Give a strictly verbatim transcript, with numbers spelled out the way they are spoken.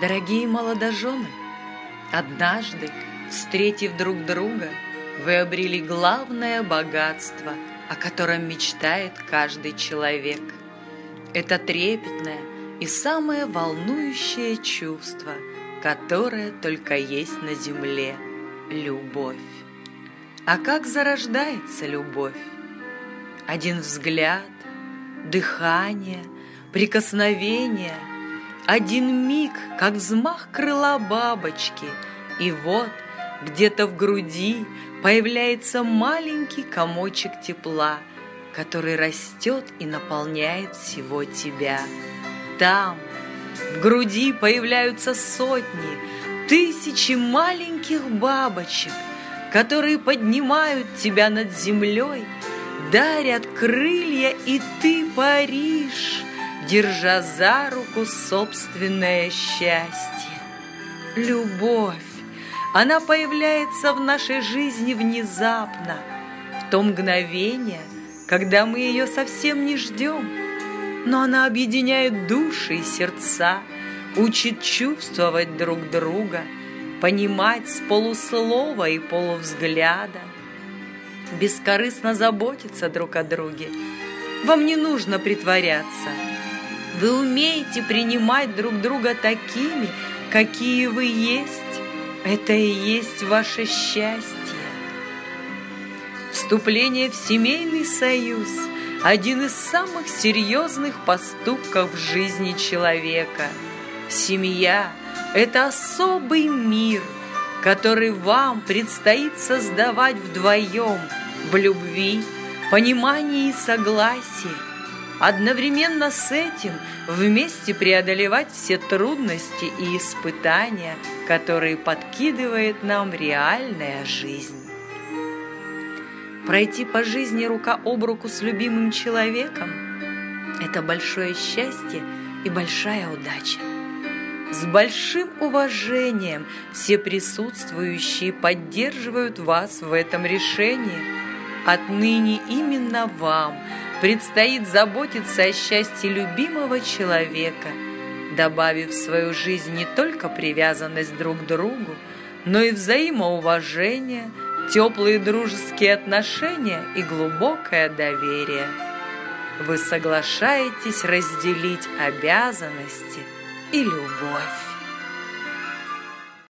Дорогие молодожены, однажды, встретив друг друга, вы обрели главное богатство, о котором мечтает каждый человек. Это трепетное и самое волнующее чувство, которое только есть на земле – любовь. А как зарождается любовь? Один взгляд, дыхание, прикосновение, один миг, как взмах крыла бабочки, и вот где-то в груди появляется маленький комочек тепла, который растет и наполняет всего тебя. Там, в груди, появляются сотни, тысячи маленьких бабочек, которые поднимают тебя над землей, дарят крылья, и ты паришь, держа за руку собственное счастье. Любовь, она появляется в нашей жизни внезапно, в то мгновение, когда мы ее совсем не ждем, но она объединяет души и сердца, учит чувствовать друг друга, понимать с полуслова и полувзгляда, бескорыстно заботиться друг о друге. Вам не нужно притворяться. Вы умеете принимать друг друга такими, какие вы есть. Это и есть ваше счастье. Вступление в семейный союз – один из самых серьезных поступков в жизни человека. Семья – это особый мир, который вам предстоит создавать вдвоем в любви, понимании и согласии. Одновременно с этим вместе преодолевать все трудности и испытания, которые подкидывает нам реальная жизнь. Пройти по жизни рука об руку с любимым человеком – это большое счастье и большая удача. С большим уважением все присутствующие поддерживают вас в этом решении. Отныне именно вам предстоит заботиться о счастье любимого человека, добавив в свою жизнь не только привязанность друг к другу, но и взаимоуважение, теплые дружеские отношения и глубокое доверие. Вы соглашаетесь разделить обязанности и любовь.